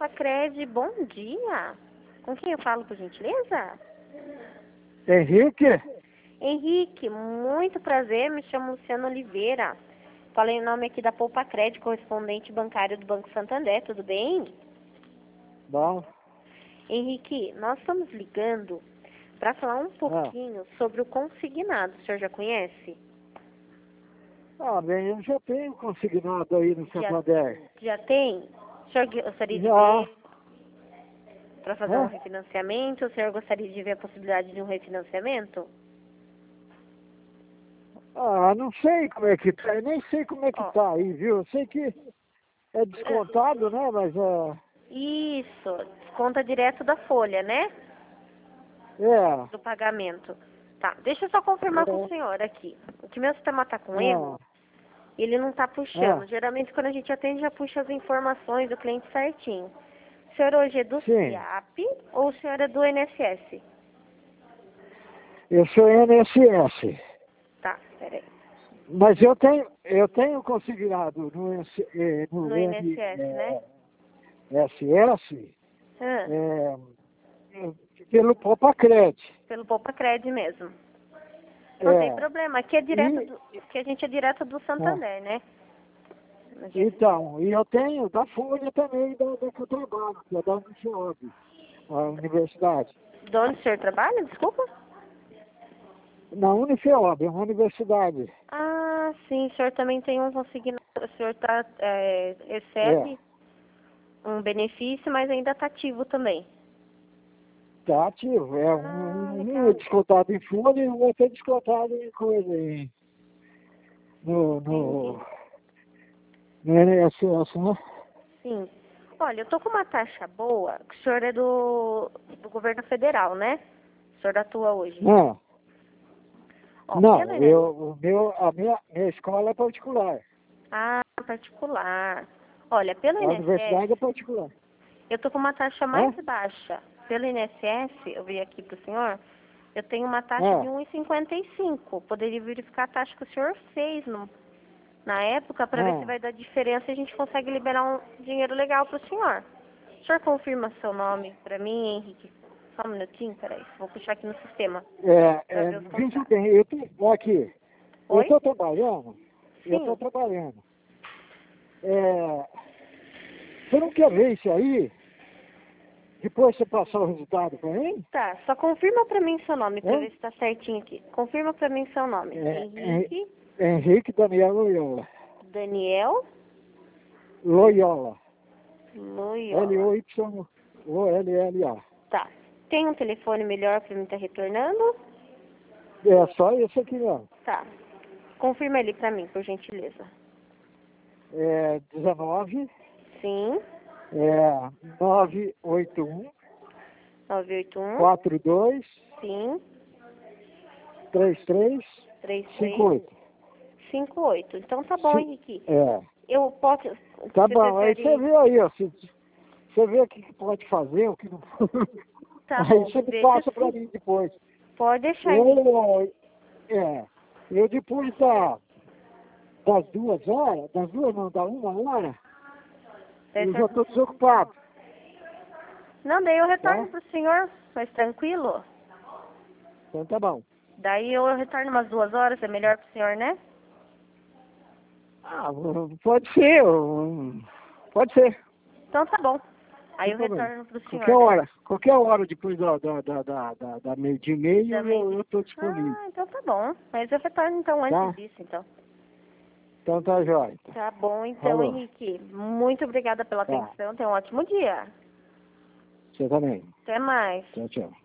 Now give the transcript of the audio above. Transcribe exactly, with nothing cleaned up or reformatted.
Poupa-Cred, bom dia. Com quem eu falo, por gentileza? Henrique? Henrique, muito prazer, me chamo Luciano Oliveira. Falei o nome aqui da Poupa-Cred, correspondente bancário do Banco Santander, tudo bem? Bom. Henrique, nós estamos ligando para falar um pouquinho ah. sobre o consignado. O senhor já conhece? Ah, bem, eu já tenho consignado aí no Santander. Já, já tem? O senhor gostaria de já. ver para fazer ah. um refinanciamento? O senhor gostaria de ver a possibilidade de um refinanciamento? Ah, não sei como é que tá, eu nem sei como é que Ó. tá aí, viu? Eu sei que é descontado, né, mas é... Isso, desconta direto da folha, né? É. Do pagamento. Tá, deixa eu só confirmar é. com o senhor aqui. O que meu sistema tá com é. erro, ele não tá puxando. É. Geralmente quando a gente atende já puxa as informações do cliente certinho. O senhor hoje é do Sim. SIAP ou o senhor é do I N S S? Eu sou I N S S. Tá, peraí. Mas eu tenho, eu tenho consignado no, eh, no, No I N S S, eh, né? S S Ah, é, pelo Poupa-Cred. pelo Poupa-Cred mesmo. Não É. tem problema. Aqui é direto E, do, que a gente é direto do Santander, é. né? Gente... Então, e eu tenho da Folha também, da, da que eu trabalho, que é da Unifiob, a universidade. De onde o senhor trabalha? Desculpa? Na Unifiob, é uma universidade. Ah, sim, o senhor também tem um consignado, o senhor tá, é, recebe É. um benefício, mas ainda está ativo também. Está ativo, é Ah, um, um legal. é descontado em folha e o outro é descontado em coisa, em, no, no, no I N S S, né? Sim. Olha, eu tô com uma taxa boa, que o senhor é do, do governo federal, né? O senhor atua hoje. Não, Ó, não pelo eu, o meu, a minha, minha escola é particular. Ah, particular. Olha, pelo A I N S S, universidade é particular. eu tô com uma taxa mais É? baixa. Pelo I N S S, eu vi aqui pro senhor, eu tenho uma taxa É. de um vírgula cinquenta e cinco. Poderia verificar a taxa que o senhor fez no, na época para ver se É. vai dar diferença e a gente consegue liberar um dinheiro legal pro senhor. O senhor confirma seu nome para mim, Henrique? Só um minutinho, peraí. Vou puxar aqui no sistema É, para é, ver os veja contratos. bem, eu tô aqui, eu Oi? estou trabalhando, eu Sim. estou trabalhando. É, você não quer ver isso aí? Depois você passar o resultado para mim? Tá, só confirma para mim seu nome para É? ver se tá certinho aqui. Confirma para mim seu nome. É, Henrique é, Henrique Daniel Loyola. Daniel Loyola. Loyola. L O Y O L L A. Tá. Tem um telefone melhor para mim estar retornando? É só esse aqui mesmo. Tá. Confirma ele para mim, por gentileza. É dezenove, Sim. é nove oito um, nove oito um. quatro dois, Sim. três três, três cinco oito. três cinco oito. Então tá bom, Henrique. É. Eu posso... Tá você bom, aí prefere... você vê aí, ó. Você, você vê o que que pode fazer, o que não. Tá Aí bom. você me Veja passa pra sim. mim depois. Pode deixar, Henrique. Eu, é, eu depois da, das duas horas, das duas não, da uma hora, eu já estou desocupado. Não, daí eu retorno Tá? pro senhor, mas tranquilo. Então tá bom. Daí eu retorno umas duas horas, é melhor pro senhor, né? Ah, pode ser, um, pode ser. Então tá bom. Aí Sem eu problema. retorno pro senhor, Qualquer né? hora, qualquer hora depois da, da, da, da, da, da meio de meio, Da eu meio- eu estou disponível. Ah, então tá bom. Mas eu retorno então antes Tá? disso, então. Então tá jóia. Tá bom, então, Falou. Henrique. Muito obrigada pela Tá. atenção. Tenha um ótimo dia. Você também. Até mais. Tchau, tchau.